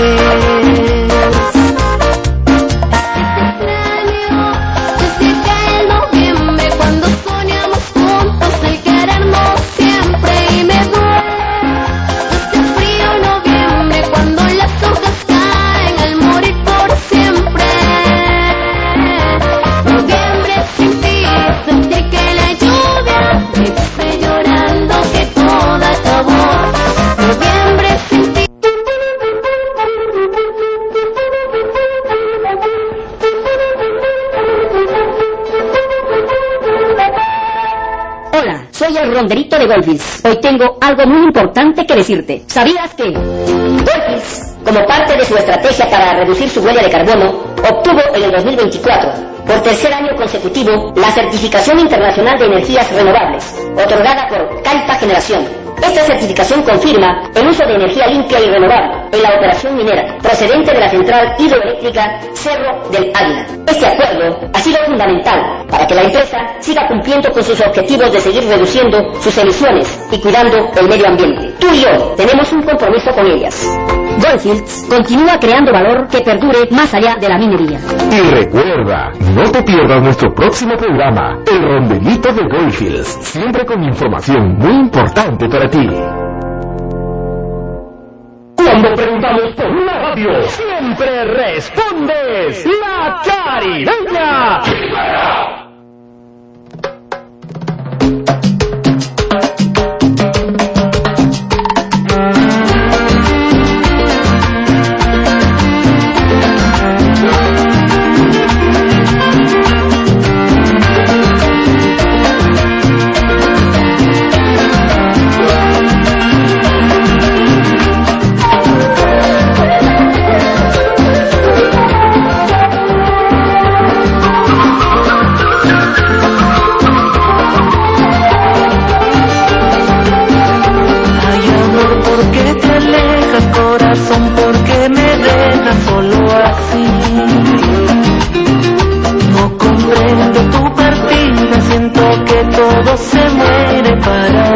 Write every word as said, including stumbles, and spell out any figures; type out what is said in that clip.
dejes. Soy el ronderito de Goldfields. Hoy tengo algo muy importante que decirte. ¿Sabías que Goldfields, como parte de su estrategia para reducir su huella de carbono, obtuvo en el dos mil veinticuatro, por tercer año consecutivo, la Certificación Internacional de Energías Renovables, otorgada por Caipa Generación? Esta certificación confirma el uso de energía limpia y renovable en la operación minera, procedente de la central hidroeléctrica Cerro del Águila. Este acuerdo ha sido fundamental para que la empresa siga cumpliendo con sus objetivos de seguir reduciendo sus emisiones y cuidando el medio ambiente. Tú y yo tenemos un compromiso con ellas. Goldfields continúa creando valor que perdure más allá de la minería. Y recuerda, no te pierdas nuestro próximo programa, El Rondelito de Goldfields, siempre con información muy importante para ti. Cuando preguntamos por una radio, siempre respondes La Caribeña. Porque me dejas solo así. No comprendo tu partida, siento que todo se muere para